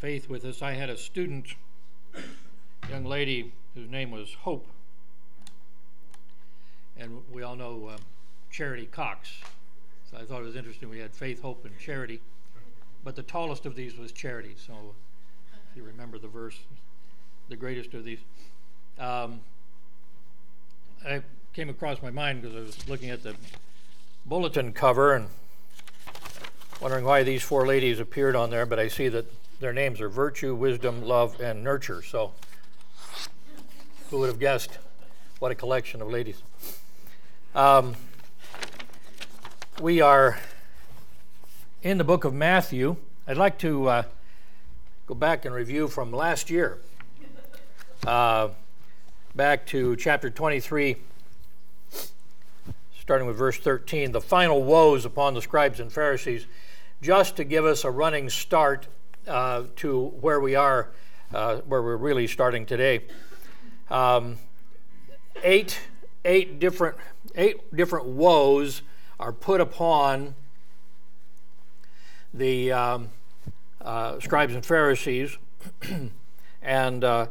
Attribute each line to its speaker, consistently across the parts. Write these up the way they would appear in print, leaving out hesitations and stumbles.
Speaker 1: faith with us. I had a student, young lady, whose name was Hope. And we all know Charity Cox. So I thought it was interesting. We had faith, hope, and charity. But the tallest of these was Charity. So if you remember the verse, the greatest of these. I came across my mind because I was looking at the bulletin cover and wondering why these four ladies appeared on there, but I see that their names are Virtue, Wisdom, Love, and Nurture. So who would have guessed what a collection of ladies? We are in the book of Matthew. I'd like to go back and review from last year, back to chapter 23, starting with verse 13, the final woes upon the scribes and Pharisees, just to give us a running start to where we are, where we're really starting today. Eight different woes are put upon the scribes and Pharisees, and the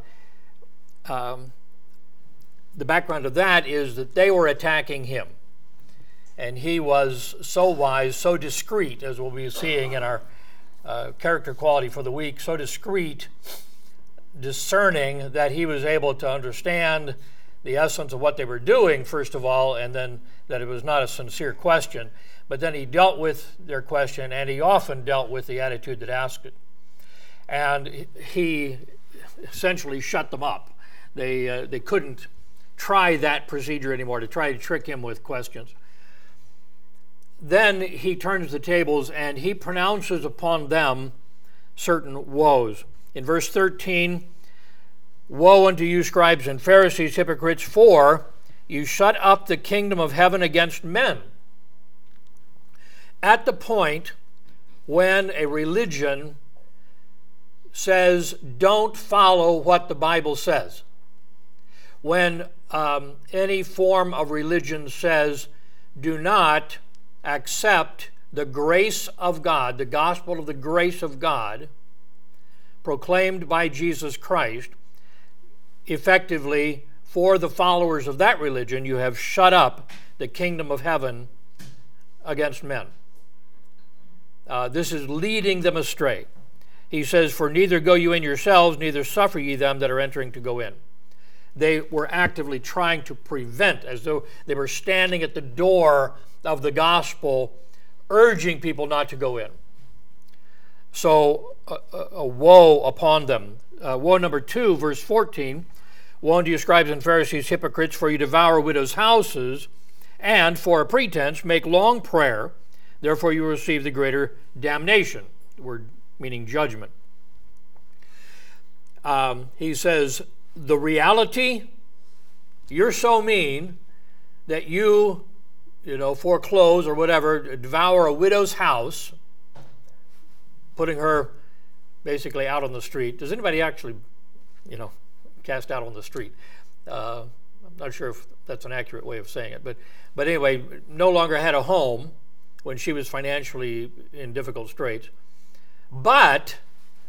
Speaker 1: background of that is that they were attacking him. And he was so wise, so discreet, as we'll be seeing in our character quality for the week, so discreet, discerning, that he was able to understand the essence of what they were doing, first of all, and then that it was not a sincere question. But then he dealt with their question, and he often dealt with the attitude that asked it. And he essentially shut them up. They couldn't try that procedure anymore, to try to trick him with questions. Then he turns the tables and he pronounces upon them certain woes. In verse 13, "Woe unto you, scribes and Pharisees, hypocrites, for you shut up the kingdom of heaven against men." At the point when a religion says, don't follow what the Bible says, when any form of religion says, do not accept the grace of God, the gospel of the grace of God, proclaimed by Jesus Christ, effectively, for the followers of that religion, you have shut up the kingdom of heaven against men. This is leading them astray. He says, "For neither go you in yourselves, neither suffer ye them that are entering to go in." They were actively trying to prevent, as though they were standing at the door of the gospel, urging people not to go in. So, a woe upon them. Woe number 2, verse 14, "Woe unto you, scribes and Pharisees, hypocrites, for you devour widows' houses, and for a pretense make long prayer, therefore you will receive the greater damnation." The word meaning judgment. He says, the reality, you're so mean that you foreclose or whatever, devour a widow's house, putting her basically out on the street. Does anybody actually, cast out on the street? I'm not sure if that's an accurate way of saying it, but anyway, no longer had a home when she was financially in difficult straits. But,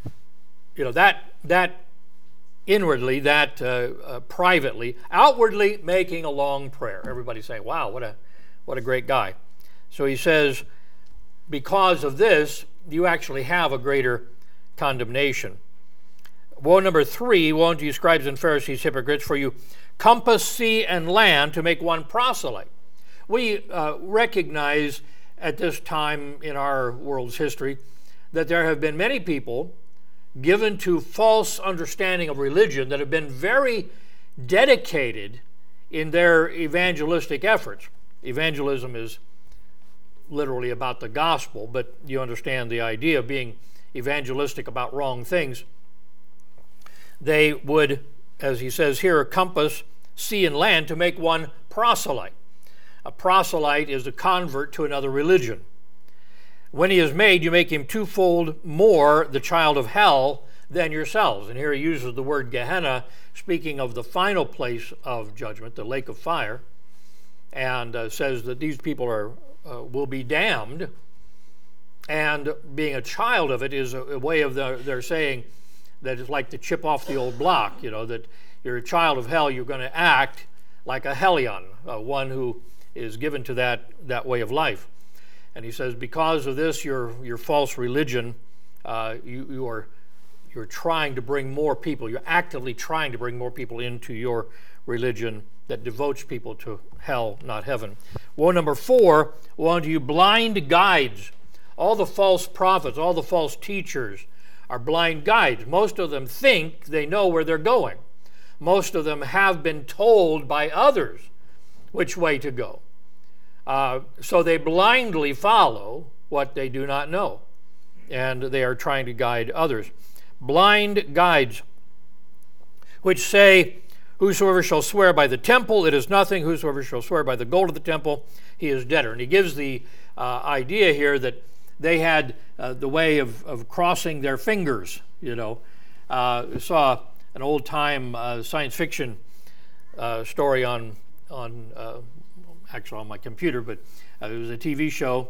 Speaker 1: that inwardly, that privately, outwardly making a long prayer. Everybody's saying, wow, what a great guy. So he says, because of this, you actually have a greater condemnation. Woe number 3, woe unto you, scribes and Pharisees, hypocrites, for you compass sea and land to make one proselyte. We recognize at this time in our world's history that there have been many people given to false understanding of religion that have been very dedicated in their evangelistic efforts. Evangelism is literally about the gospel, but you understand the idea of being evangelistic about wrong things. They would, as he says here, compass sea and land to make one proselyte. A proselyte is a convert to another religion. When he is made, you make him twofold more the child of hell than yourselves. And here he uses the word Gehenna, speaking of the final place of judgment, the lake of fire, and says that these people will be damned And being a child of it is a way of their saying that it's like to chip off the old block, that you're a child of hell, you're going to act like a hellion, one who is given to that way of life. And he says, because of this, your false religion, you're trying to bring more people, you're actively trying to bring more people into your religion that devotes people to hell, not heaven. Woe number 4, woe unto you blind guides. All the false prophets, all the false teachers are blind guides. Most of them think they know where they're going. Most of them have been told by others which way to go. So they blindly follow what they do not know, and they are trying to guide others. Blind guides, which say, whosoever shall swear by the temple, it is nothing. Whosoever shall swear by the gold of the temple, he is debtor. And he gives the idea here that they had the way of crossing their fingers, saw an old-time science fiction story actually on my computer, but it was a TV show,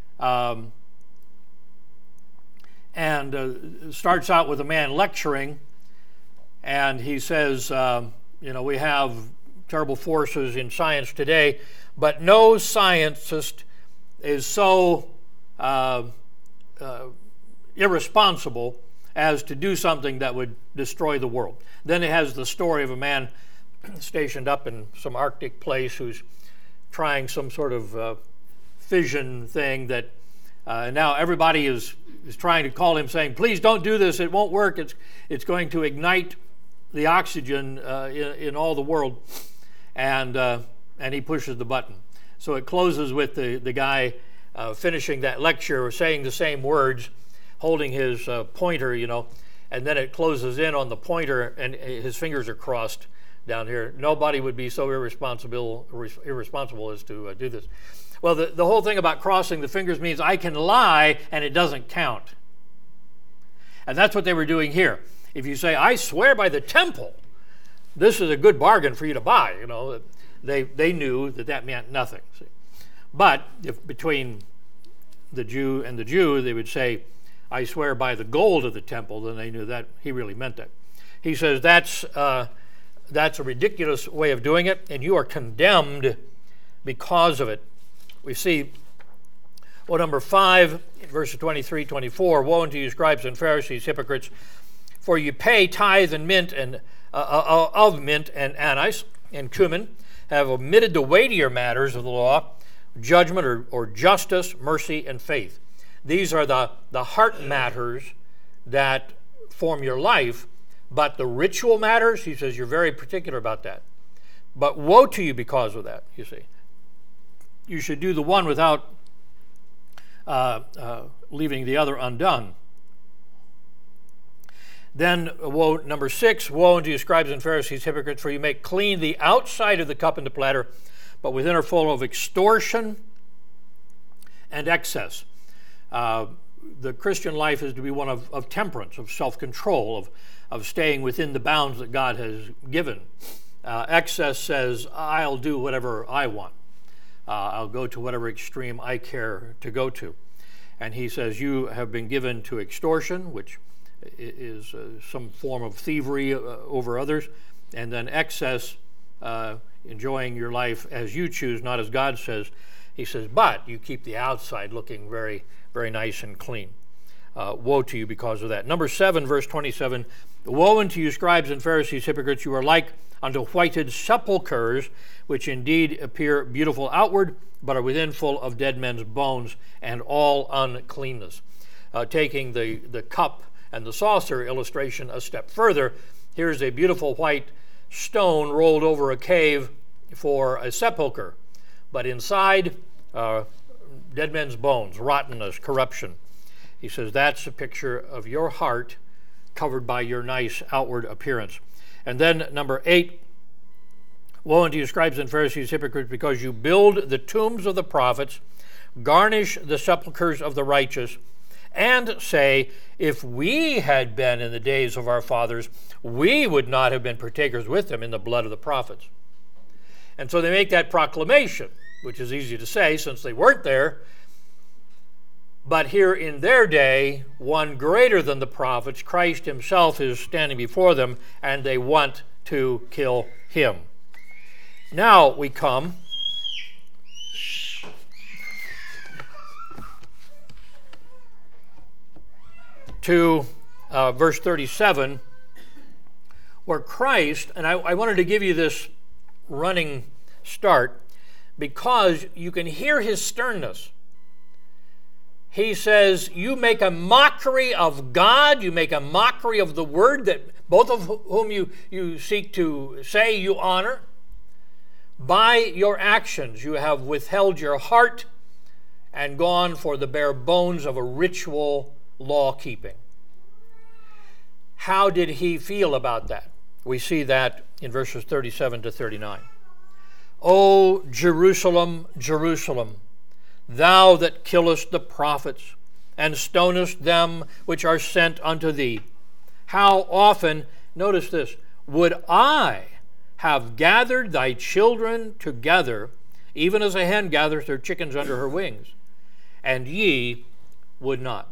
Speaker 1: and starts out with a man lecturing, and he says, we have terrible forces in science today, but no scientist is so irresponsible as to do something that would destroy the world. Then it has the story of a man stationed up in some Arctic place who's trying some sort of fission thing that now everybody is trying to call him saying, please don't do this, it won't work, it's going to ignite the oxygen in all the world, and he pushes the button. So it closes with the guy finishing that lecture, saying the same words, holding his pointer, and then it closes in on the pointer, and his fingers are crossed down here. Nobody would be so irresponsible as to do this. Well, the whole thing about crossing the fingers means I can lie and it doesn't count. And that's what they were doing here. If you say, I swear by the temple, this is a good bargain for you to buy. They knew that meant nothing. See? But if between the Jew and the Jew, they would say, I swear by the gold of the temple, then they knew that he really meant that. He says that's a ridiculous way of doing it, and you are condemned because of it. We see, number 5, verses 23, 24, woe unto you, scribes and Pharisees, hypocrites, for you pay tithe and mint and of mint and anise and cumin, have omitted the weightier matters of the law, judgment or justice, mercy, and faith. These are the heart matters that form your life, but the ritual matters, he says, you're very particular about that. But woe to you because of that, you see. You should do the one without leaving the other undone. Then woe, number 6, woe unto you, scribes and Pharisees, hypocrites, for you make clean the outside of the cup and the platter, but within are full of extortion and excess. The Christian life is to be one of temperance, of self-control, of staying within the bounds that God has given. Excess says, I'll do whatever I want. I'll go to whatever extreme I care to go to. And he says, you have been given to extortion, which is some form of thievery over others, and then excess, enjoying your life as you choose, not as God says. He says, but you keep the outside looking very, very nice and clean. Woe to you because of that. Number 7, verse 27, woe unto you, scribes and Pharisees, hypocrites, you are like unto whited sepulchres, which indeed appear beautiful outward, but are within full of dead men's bones and all uncleanness. Taking the cup and the saucer illustration a step further, here's a beautiful white stone rolled over a cave for a sepulcher, but inside, dead men's bones, rottenness, corruption. He says that's a picture of your heart covered by your nice outward appearance. And then number 8, woe unto you, scribes and Pharisees, hypocrites, because you build the tombs of the prophets, garnish the sepulchres of the righteous, and say, if we had been in the days of our fathers, we would not have been partakers with them in the blood of the prophets. And so they make that proclamation, which is easy to say since they weren't there. But here in their day, one greater than the prophets, Christ himself, is standing before them, and they want to kill him. Now we come to verse 37, where Christ, and I wanted to give you this running start because you can hear his sternness. He says, you make a mockery of God, you make a mockery of the word that both of whom you seek to say you honor. By your actions you have withheld your heart and gone for the bare bones of a ritual law-keeping. How did he feel about that? We see that in verses 37 to 39. O Jerusalem, Jerusalem, thou that killest the prophets, and stonest them which are sent unto thee. How often, notice this, would I have gathered thy children together, even as a hen gathers her chickens under her wings, and ye would not.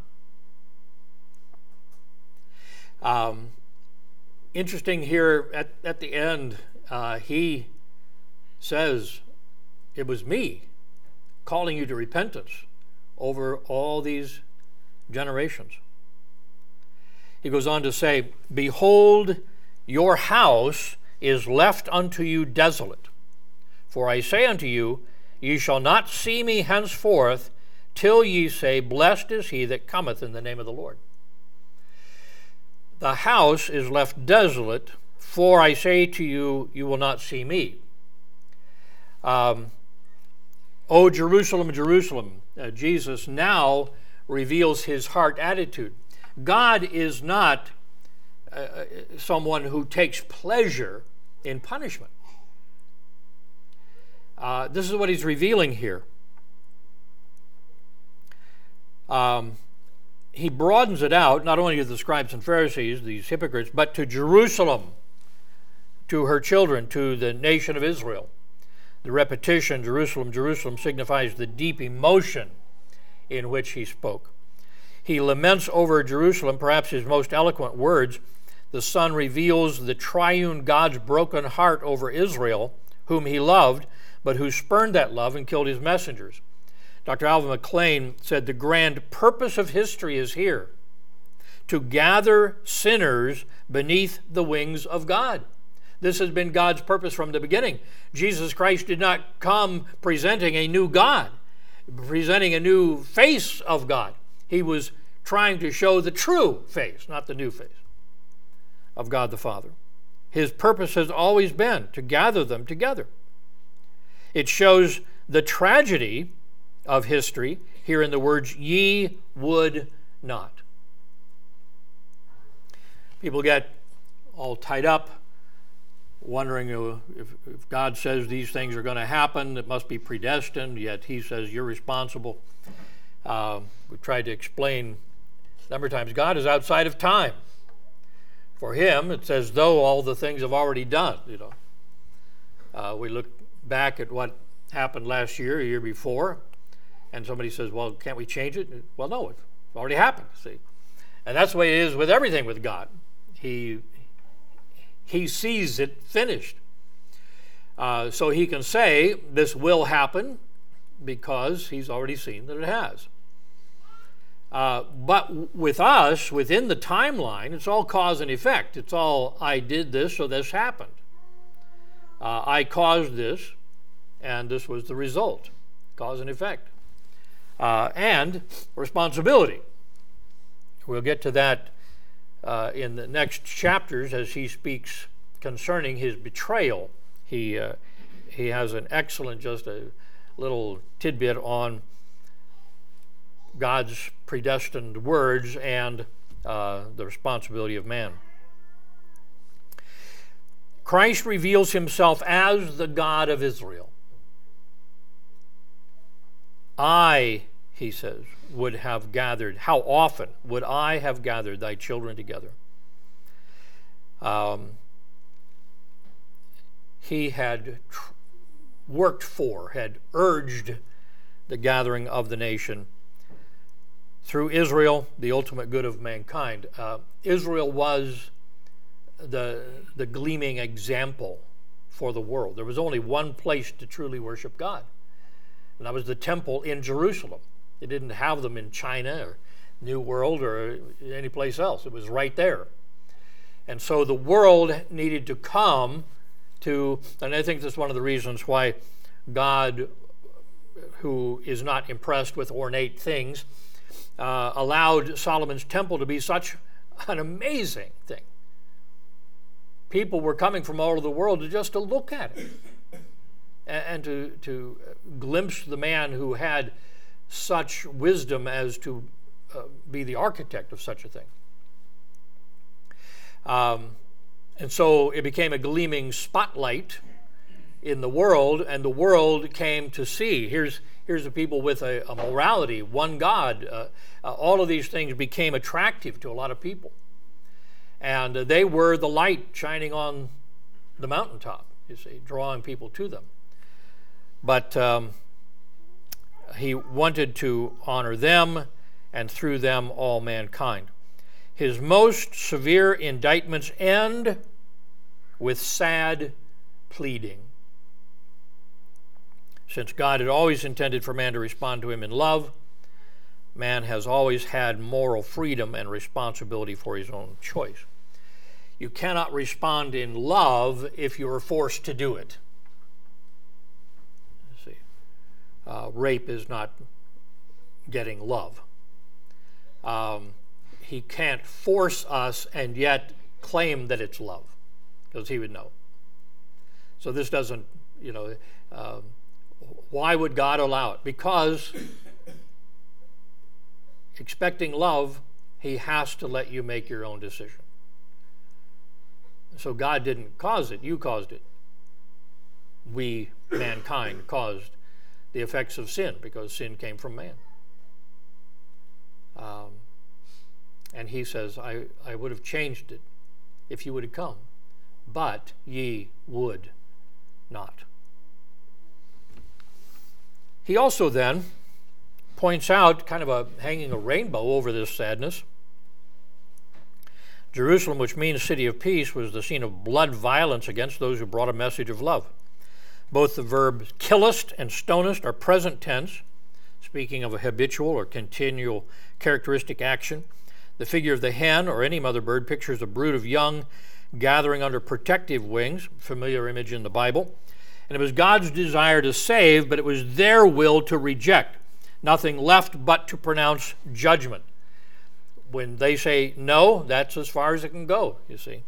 Speaker 1: Interesting here at the end, he says, it was me calling you to repentance over all these generations. He goes on to say, behold, your house is left unto you desolate. For I say unto you, ye shall not see me henceforth, till ye say, blessed is he that cometh in the name of the Lord. The house is left desolate, for I say to you, you will not see me. O Jerusalem, Jerusalem, Jesus now reveals his heart attitude. God is not someone who takes pleasure in punishment. This is what he's revealing here. He broadens it out, not only to the scribes and Pharisees, these hypocrites, but to Jerusalem, to her children, to the nation of Israel. The repetition, Jerusalem, Jerusalem, signifies the deep emotion in which he spoke. He laments over Jerusalem, perhaps his most eloquent words. The Son reveals the triune God's broken heart over Israel, whom he loved, but who spurned that love and killed his messengers. Dr. Alvin McLean said, the grand purpose of history is here, to gather sinners beneath the wings of God. This has been God's purpose from the beginning. Jesus Christ did not come presenting a new God, presenting a new face of God. He was trying to show the true face, not the new face, of God the Father. His purpose has always been to gather them together. It shows the tragedy of history here in the words, ye would not. People get all tied up, wondering if God says these things are going to happen, it must be predestined, yet he says you're responsible. We've tried to explain a number of times, God is outside of time. For him, it's as though all the things have already done. We look back at what happened last year, a year before, and somebody says, well, can't we change it? Well, no, it's already happened, see. And that's the way it is with everything with God. He sees it finished. So he can say this will happen because he's already seen that it has. But with us, within the timeline, it's all cause and effect. It's all, I did this, so this happened. I caused this, and this was the result. Cause and effect. And responsibility. We'll get to that in the next chapters as he speaks concerning his betrayal. He has an excellent, just a little tidbit on God's predestined words and the responsibility of man. Christ reveals himself as the God of Israel. I, he says, would have gathered, how often would I have gathered thy children together? He had worked for, had urged the gathering of the nation. through Israel, the ultimate good of mankind. Israel was the gleaming example for the world. There was only one place to truly worship God, and that was the temple in Jerusalem. They didn't have them in China or New World or any place else. It was right there. And so the world needed to come to, and I think that's one of the reasons why God, who is not impressed with ornate things, allowed Solomon's temple to be such an amazing thing. People were coming from all over the world just to look at it and to glimpse the man who had such wisdom as to be the architect of such a thing. And so it became a gleaming spotlight in the world, and the world came to see. Here's the people with a morality, one God. All of these things became attractive to a lot of people. And they were the light shining on the mountaintop, you see, drawing people to them. But he wanted to honor them, and through them all mankind. His most severe indictments end with sad pleading. Since God had always intended for man to respond to him in love, man has always had moral freedom and responsibility for his own choice. You cannot respond in love if you are forced to do it. See, rape is not getting love. He can't force us and yet claim that it's love, because he would know. So this doesn't, why would God allow it? Because expecting love, he has to let you make your own decision. So God didn't cause it, you caused it. We, mankind, caused the effects of sin, because sin came from man. And he says, I would have changed it if you would have come, but ye would not. He also then points out, kind of hanging a rainbow over this sadness, Jerusalem, which means city of peace, was the scene of blood violence against those who brought a message of love. Both the verbs killest and stonest are present tense, speaking of a habitual or continual characteristic action. The figure of the hen or any mother bird pictures a brood of young gathering under protective wings, familiar image in the Bible. And it was God's desire to save, but it was their will to reject. Nothing left but to pronounce judgment. When they say no, that's as far as it can go, you see.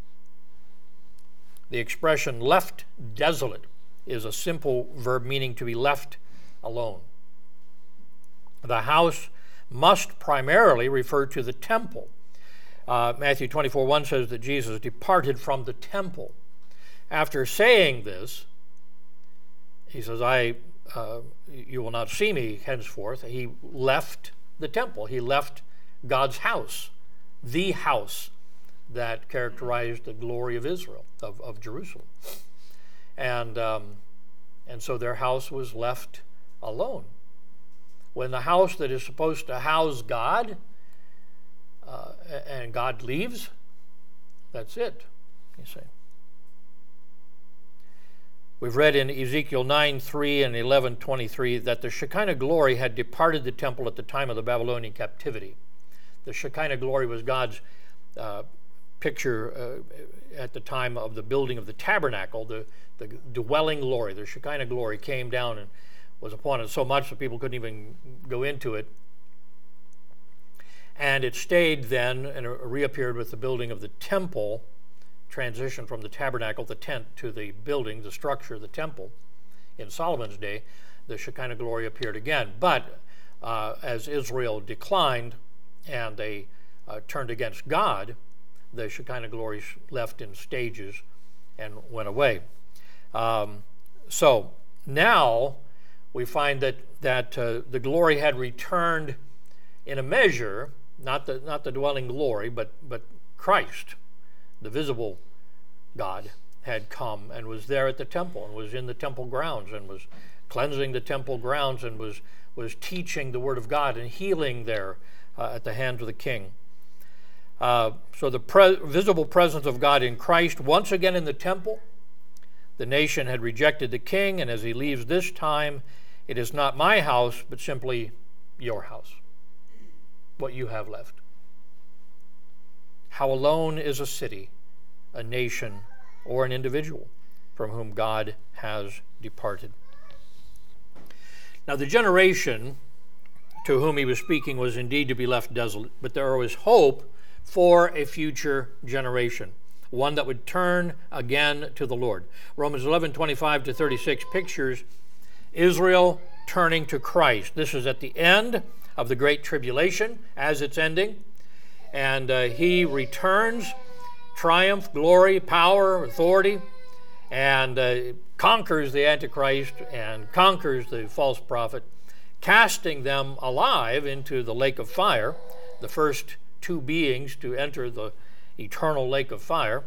Speaker 1: The expression left desolate is a simple verb meaning to be left alone. The house must primarily refer to the temple. Matthew 24:1 says that Jesus departed from the temple. After saying this, he says, you will not see me henceforth. He left the temple. He left God's house, the house that characterized the glory of Israel, of Jerusalem. And so their house was left alone. When the house that is supposed to house God, and God leaves, that's it, you see. We've read in Ezekiel 9:3 and 11:23 that the Shekinah glory had departed the temple at the time of the Babylonian captivity. The Shekinah glory was God's picture at the time of the building of the tabernacle. The dwelling glory, the Shekinah glory, came down and was upon it so much that people couldn't even go into it. And it stayed then and reappeared with the building of the temple, transition from the tabernacle, the tent, to the building, the structure, the temple. In Solomon's day, the Shekinah glory appeared again. But as Israel declined and they turned against God, the Shekinah glory left in stages and went away. So now we find that the glory had returned in a measure, not the dwelling glory, but Christ, the visible God, had come and was there at the temple and was in the temple grounds and was cleansing the temple grounds and was teaching the Word of God and healing there at the hands of the king. So the visible presence of God in Christ once again in the temple. The nation had rejected the king, and as he leaves this time, it is not my house, but simply your house, what you have left. How alone is a city, a nation, or an individual from whom God has departed. Now the generation to whom he was speaking was indeed to be left desolate, but there was hope for a future generation, one that would turn again to the Lord. Romans 11:25-36 pictures Israel turning to Christ. This is at the end of the Great Tribulation, as it's ending, and he returns, triumph, glory, power, authority, and conquers the Antichrist and conquers the false prophet, casting them alive into the lake of fire, the first two beings to enter the eternal lake of fire.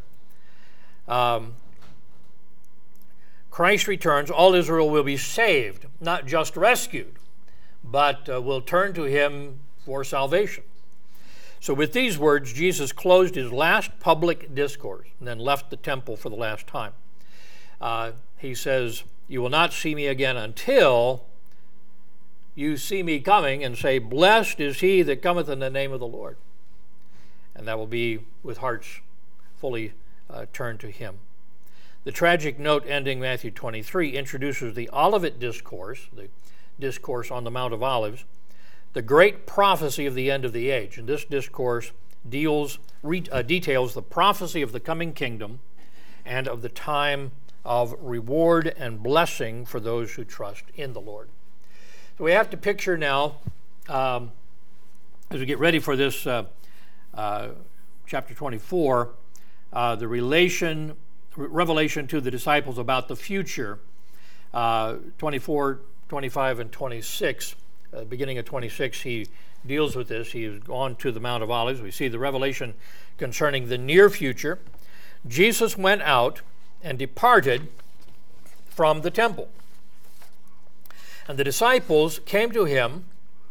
Speaker 1: Christ returns, all Israel will be saved, not just rescued, but will turn to him for salvation. So with these words, Jesus closed his last public discourse and then left the temple for the last time. He says, "You will not see me again until you see me coming and say, 'Blessed is he that cometh in the name of the Lord.'" And that will be with hearts fully turned to him. The tragic note ending Matthew 23 introduces the Olivet Discourse, the discourse on the Mount of Olives, the great prophecy of the end of the age. And this discourse details the prophecy of the coming kingdom and of the time of reward and blessing for those who trust in the Lord. So we have to picture now, as we get ready for this chapter 24, the revelation to the disciples about the future, 24, 25, and 26. Beginning of 26, he deals with this. He has gone to the Mount of Olives. We see the revelation concerning the near future. Jesus went out and departed from the temple. And the disciples came to him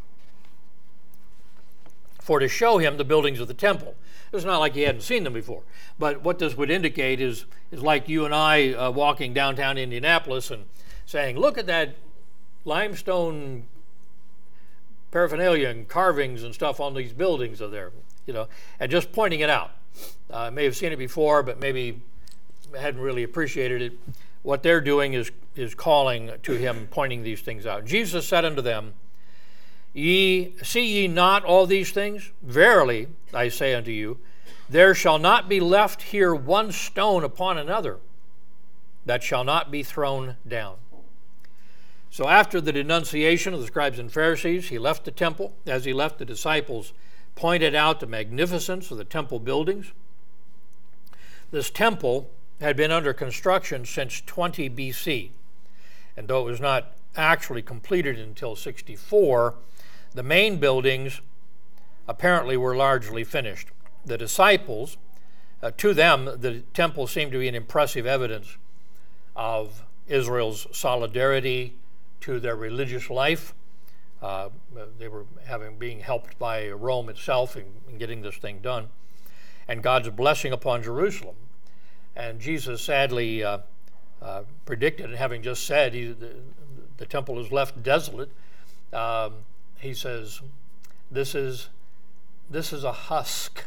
Speaker 1: for to show him the buildings of the temple. It's not like he hadn't seen them before. But what this would indicate is like you and I walking downtown Indianapolis and saying, "Look at that limestone paraphernalia and carvings and stuff on these buildings of there," and just pointing it out. May have seen it before, but maybe hadn't really appreciated it. What they're doing is calling to him, pointing these things out. Jesus said unto them, See ye not all these things? Verily, I say unto you, there shall not be left here one stone upon another that shall not be thrown down. So after the denunciation of the scribes and Pharisees, he left the temple. As he left, the disciples pointed out the magnificence of the temple buildings. This temple had been under construction since 20 BC, and though it was not actually completed until 64, the main buildings apparently were largely finished. The disciples, to them, the temple seemed to be an impressive evidence of Israel's solidarity to their religious life. They were being helped by Rome itself in getting this thing done, and God's blessing upon Jerusalem. And Jesus sadly predicted, and having just said the temple is left desolate, he says, this is a husk.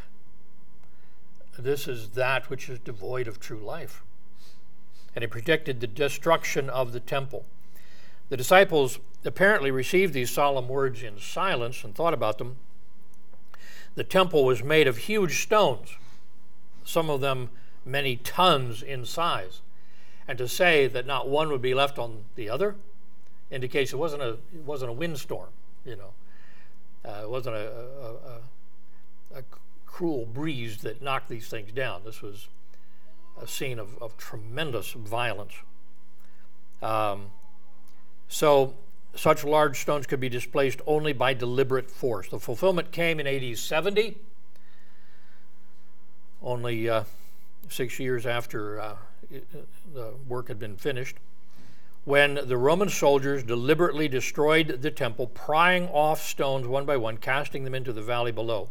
Speaker 1: This is that which is devoid of true life. And he predicted the destruction of the temple. The disciples apparently received these solemn words in silence and thought about them. The temple was made of huge stones, some of them many tons in size. And to say that not one would be left on the other indicates it wasn't a windstorm, It wasn't a cruel breeze that knocked these things down. This was a scene of tremendous violence. So such large stones could be displaced only by deliberate force. The fulfillment came in AD 70, only 6 years after the work had been finished. when the Roman soldiers deliberately destroyed the temple, prying off stones one by one, casting them into the valley below.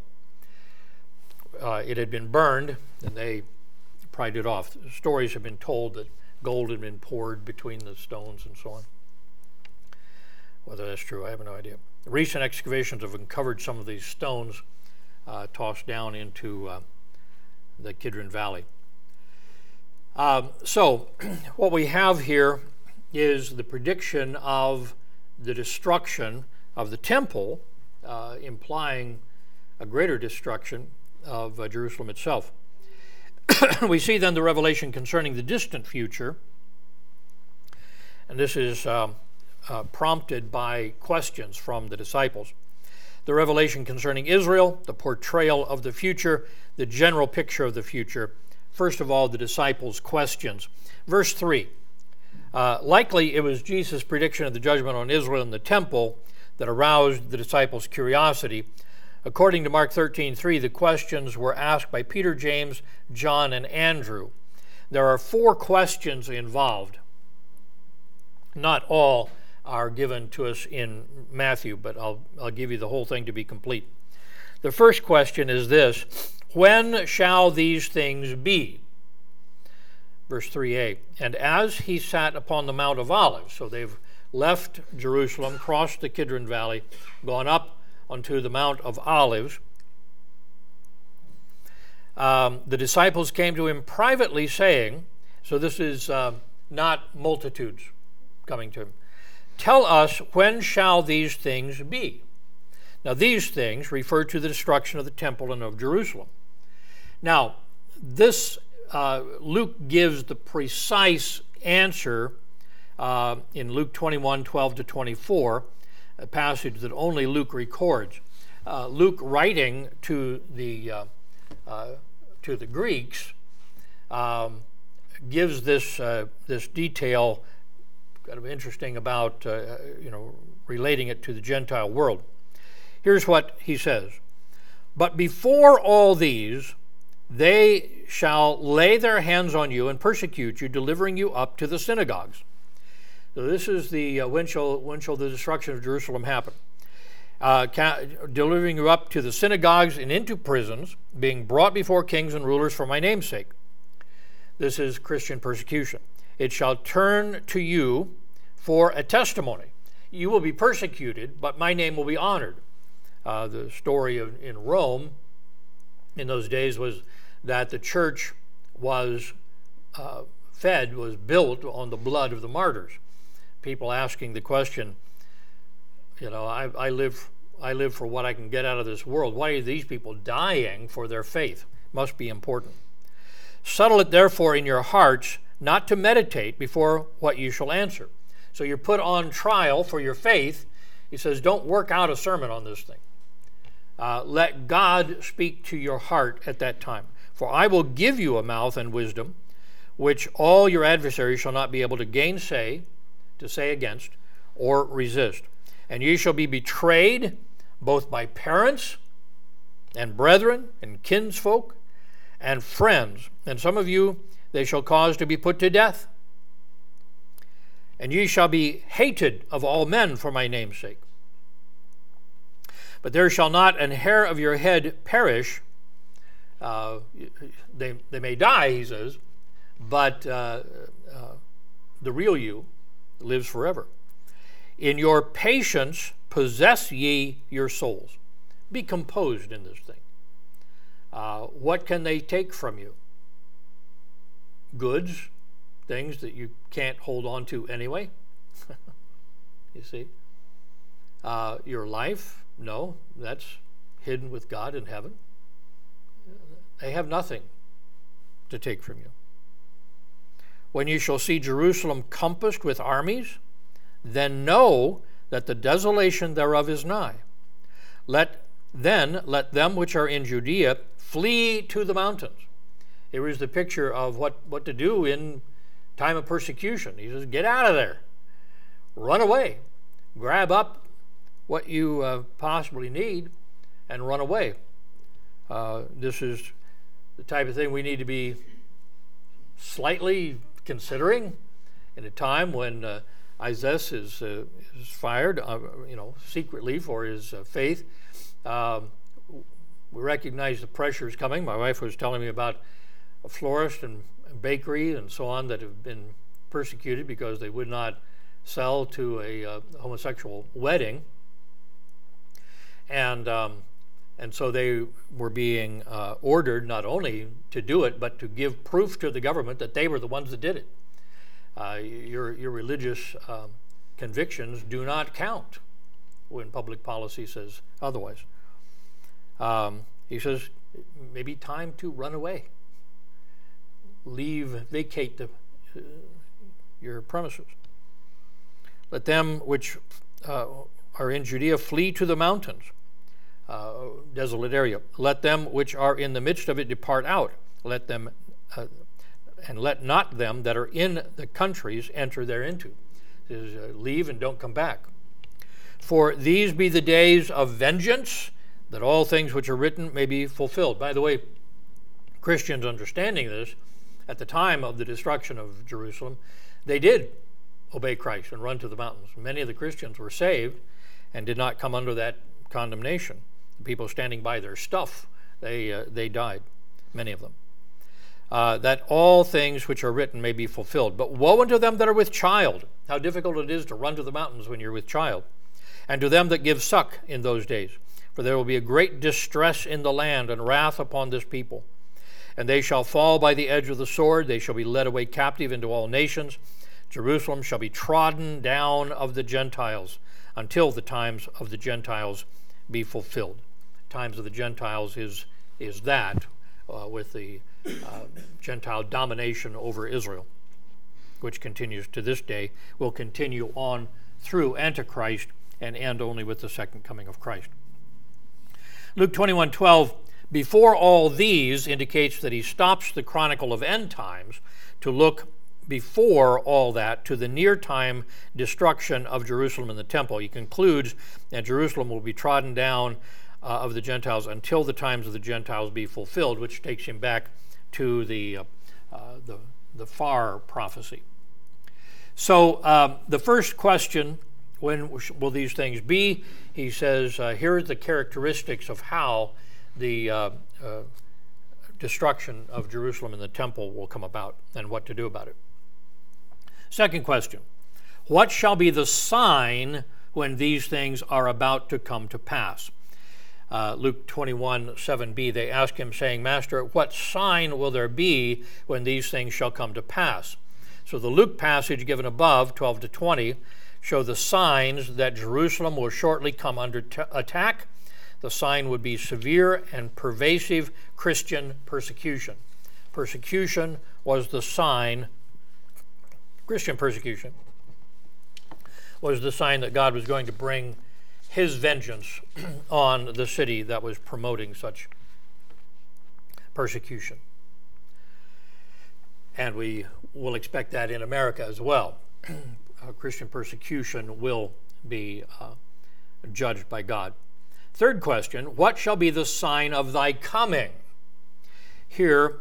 Speaker 1: It had been burned, and they pried it off. Stories have been told that gold had been poured between the stones and so on. Whether that's true, I have no idea. Recent excavations have uncovered some of these stones tossed down into the Kidron Valley. So what we have here is the prediction of the destruction of the temple, implying a greater destruction of Jerusalem itself. We see then the revelation concerning the distant future, and this is prompted by questions from the disciples. The revelation concerning Israel, the portrayal of the future, the general picture of the future. First of all, the disciples' questions. Verse 3, likely it was Jesus' prediction of the judgment on Israel in the temple that aroused the disciples' curiosity. According to Mark 13:3, the questions were asked by Peter, James, John, and Andrew. There are 4 questions involved. Not all are given to us in Matthew, but I'll give you the whole thing to be complete. The first question is this: when shall these things be? Verse 3a, and as he sat upon the Mount of Olives, so they've left Jerusalem, crossed the Kidron Valley, gone up onto the Mount of Olives, the disciples came to him privately saying, so this is not multitudes coming to him, tell us, when shall these things be? Now these things refer to the destruction of the temple and of Jerusalem. Now this Luke gives the precise answer in Luke 21:12-24, a passage that only Luke records. Luke, writing to the Greeks, gives this detail, kind of interesting about relating it to the Gentile world. Here's what he says: but before all these, they shall lay their hands on you and persecute you, delivering you up to the synagogues. So this is the when shall the destruction of Jerusalem happen? Delivering you up to the synagogues and into prisons, being brought before kings and rulers for my name's sake. This is Christian persecution. It shall turn to you for a testimony. You will be persecuted, but my name will be honored. The story in Rome in those days was that the church was built on the blood of the martyrs. People asking the question, I live for what I can get out of this world. Why are these people dying for their faith? Must be important. Settle it therefore in your hearts not to meditate before what you shall answer. So you're put on trial for your faith. He says, don't work out a sermon on this thing. Let God speak to your heart at that time. For I will give you a mouth and wisdom, which all your adversaries shall not be able to gainsay, to say against, or resist. And ye shall be betrayed both by parents and brethren and kinsfolk and friends. And some of you they shall cause to be put to death. And ye shall be hated of all men for my name's sake. But there shall not an hair of your head perish. They may die, he says, but the real you lives forever. In your patience possess ye your souls. Be composed in this thing. What can they take from you? Goods, things that you can't hold on to anyway. You see? Your life, no, that's hidden with God in heaven. They have nothing to take from you. When you shall see Jerusalem compassed with armies, then know that the desolation thereof is nigh. Let them which are in Judea flee to the mountains. Here is the picture of what to do in time of persecution. He says, get out of there. Run away. Grab up what you possibly need and run away. This is the type of thing we need to be slightly considering in a time when Isis is fired, secretly for his faith. We recognize the pressure is coming. My wife was telling me about a florist and bakery and so on that have been persecuted because they would not sell to a homosexual wedding, and so they were being ordered not only to do it but to give proof to the government that they were the ones that did it. Your religious convictions do not count when public policy says otherwise. He says, maybe time to run away. Vacate your premises. Let them which are in Judea flee to the mountains, desolate area. Let them which are in the midst of it depart out. Let them and let not them that are in the countries enter thereinto. It is, leave and don't come back. For these be the days of vengeance, that all things which are written may be fulfilled. By the way, Christians understanding this, at the time of the destruction of Jerusalem, they did obey Christ and run to the mountains. Many of the Christians were saved and did not come under that condemnation. The people standing by their stuff, they died, many of them. That all things which are written may be fulfilled. But woe unto them that are with child. How difficult it is to run to the mountains when you're with child. And to them that give suck in those days. For there will be a great distress in the land, and wrath upon this people. And they shall fall by the edge of the sword. They shall be led away captive into all nations. Jerusalem shall be trodden down of the Gentiles, until the times of the Gentiles be fulfilled. Times of the Gentiles is that with the Gentile domination over Israel, which continues to this day, will continue on through Antichrist and end only with the second coming of Christ. Luke 21:12, before all these, indicates that he stops the chronicle of end times to look before all that to the near time destruction of Jerusalem and the temple. He concludes, and Jerusalem will be trodden down of the Gentiles until the times of the Gentiles be fulfilled, which takes him back to the far prophecy. So the first question, when will these things be? He says, here are the characteristics of how the destruction of Jerusalem and the temple will come about and what to do about it. Second question, what shall be the sign when these things are about to come to pass? Luke 21:7b, they ask him, saying, Master, what sign will there be when these things shall come to pass? So the Luke passage given above, 12 to 20, show the signs that Jerusalem will shortly come under attack. The sign would be severe and pervasive Christian persecution. Persecution was the sign, Christian persecution was the sign that God was going to bring his vengeance on the city that was promoting such persecution. And we will expect that in America as well. Christian persecution will be judged by God. Third question, what shall be the sign of thy coming? Here,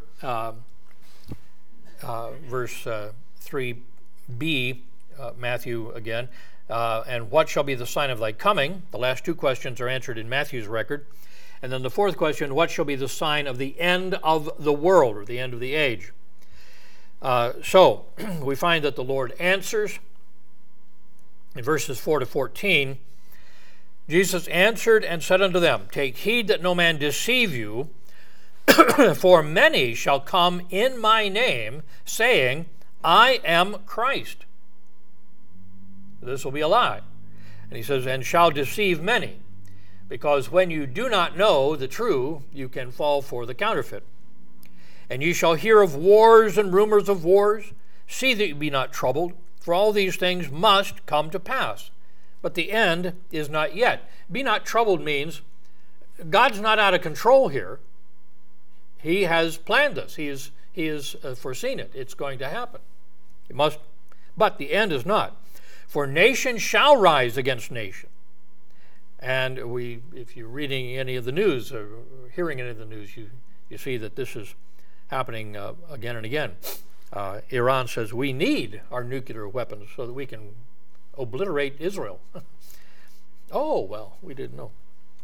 Speaker 1: verse 3b, Matthew again, and what shall be the sign of thy coming? The last two questions are answered in Matthew's record. And then the fourth question, what shall be the sign of the end of the world, or the end of the age? So we find that the Lord answers. In verses 4 to 14, Jesus answered and said unto them, Take heed that no man deceive you, for many shall come in my name, saying, I am Christ. This will be a lie. And he says, and shall deceive many, because when you do not know the true, you can fall for the counterfeit. And ye shall hear of wars and rumors of wars. See that you be not troubled, for all these things must come to pass. But the end is not yet. Be not troubled means God's not out of control here. He has planned this. He has foreseen it. It's going to happen. It must, but the end is not. For nation shall rise against nation. And if you're reading any of the news or hearing any of the news, you see that this is happening again and again. Iran says we need our nuclear weapons so that we can obliterate Israel. Oh, well, we didn't know.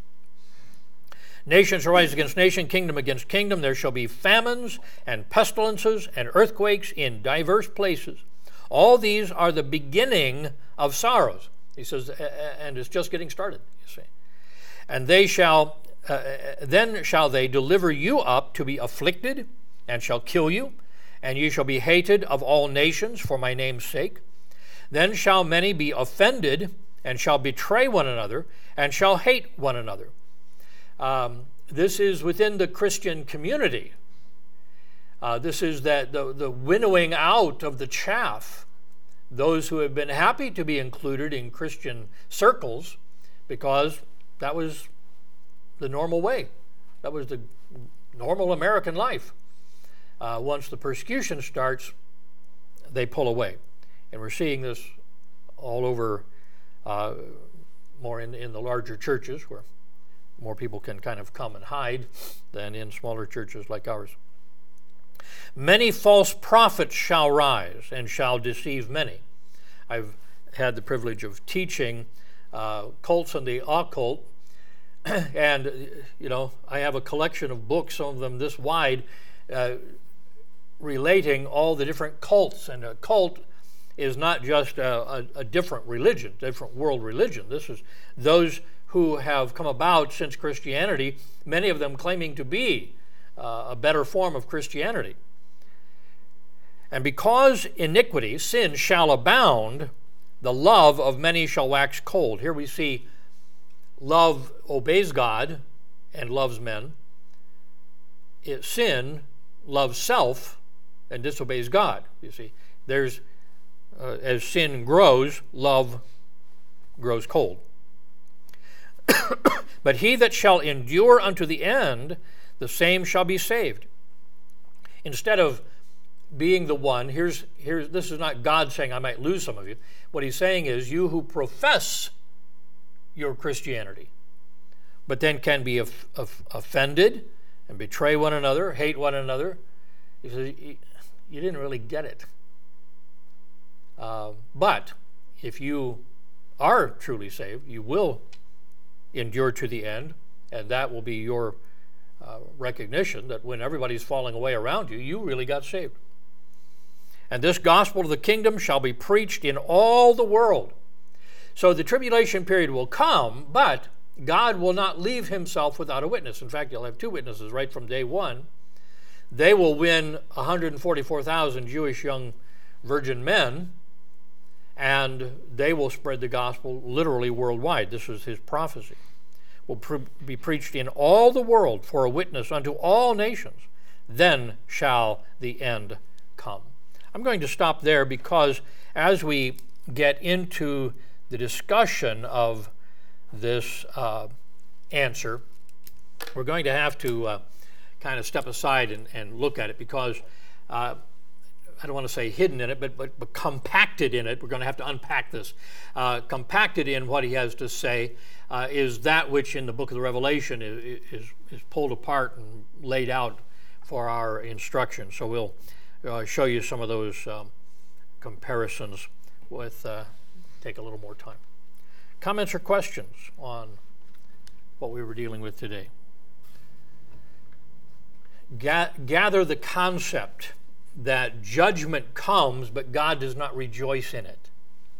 Speaker 1: Nation shall rise against nation, kingdom against kingdom. There shall be famines and pestilences and earthquakes in diverse places. All these are the beginning of sorrows. He says, and it's just getting started, you see. And they shall, then shall they deliver you up to be afflicted, and shall kill you, and ye shall be hated of all nations for my name's sake. Then shall many be offended, and shall betray one another, and shall hate one another. This is within the Christian community. This is that the winnowing out of the chaff. Those who have been happy to be included in Christian circles because that was the normal way. That was the normal American life. Once the persecution starts, they pull away. And we're seeing this all over, more in the larger churches where more people can kind of come and hide than in smaller churches like ours. Many false prophets shall rise and shall deceive many. I've had the privilege of teaching cults and the occult, and I have a collection of books, some of them this wide, relating all the different cults. And a cult is not just a different religion, different world religion. This is those who have come about since Christianity, many of them claiming to be a better form of Christianity. And because iniquity, sin, shall abound, the love of many shall wax cold. Here we see love obeys God and loves men. Sin loves self and disobeys God. You see, there's as sin grows, love grows cold. But he that shall endure unto the end, the same shall be saved. Instead of being the one, this is not God saying I might lose some of you. What he's saying is you who profess your Christianity, but then can be offended and betray one another, hate one another. He says, you didn't really get it. But if you are truly saved, you will endure to the end, and that will be your recognition that when everybody's falling away around you, you really got saved. And this gospel of the kingdom shall be preached in all the world. So the tribulation period will come, but God will not leave himself without a witness. In fact, you'll have two witnesses right from day one. They will win 144,000 Jewish young virgin men, and they will spread the gospel literally worldwide. This is his prophecy. Will be preached in all the world for a witness unto all nations. Then shall the end come. I'm going to stop there because as we get into the discussion of this answer, we're going to have to kind of step aside and look at it because I don't want to say hidden in it, but compacted in it. We're going to have to unpack this. Compacted in what he has to say is that which in the book of the Revelation is pulled apart and laid out for our instruction. So we'll show you some of those comparisons with take a little more time. Comments or questions on what we were dealing with today? Gather the concept that judgment comes, but God does not rejoice in it.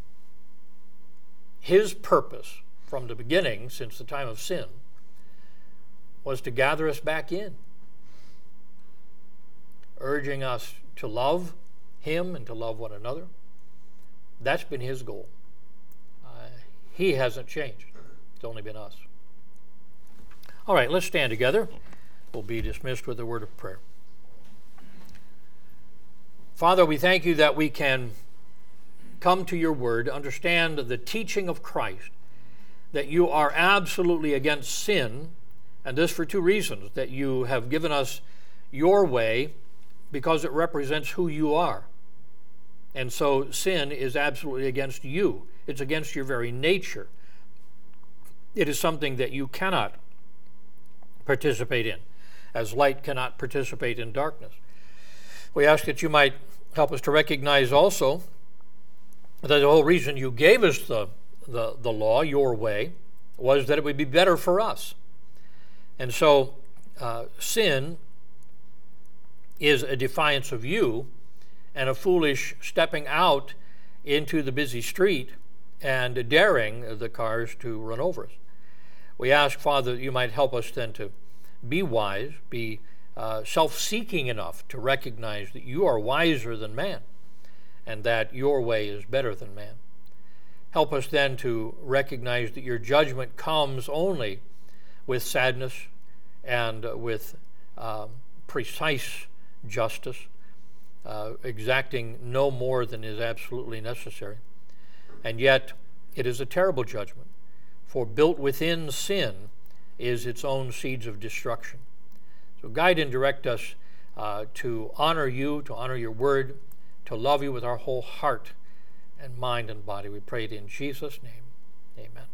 Speaker 1: His purpose from the beginning, since the time of sin, was to gather us back in, urging us to love him and to love one another. That's been his goal. He hasn't changed. It's only been us. All right, let's stand together. We'll be dismissed with a word of prayer. Father, we thank you that we can come to your word, understand the teaching of Christ, that you are absolutely against sin, and this for two reasons, that you have given us your way because it represents who you are. And so sin is absolutely against you. It's against your very nature. It is something that you cannot participate in, as light cannot participate in darkness. We ask that you might help us to recognize also The whole reason you gave us the law, your way, was that it would be better for us. And so sin is a defiance of you and a foolish stepping out into the busy street and daring the cars to run over us. We ask, Father, that you might help us then to be wise, be self-seeking enough to recognize that you are wiser than man and that your way is better than man. Help us then to recognize that your judgment comes only with sadness and with precise justice, exacting no more than is absolutely necessary. And yet it is a terrible judgment, for built within sin is its own seeds of destruction. So guide and direct us to honor you, to honor your word, to love you with our whole heart and mind and body. We pray it in Jesus' name. Amen.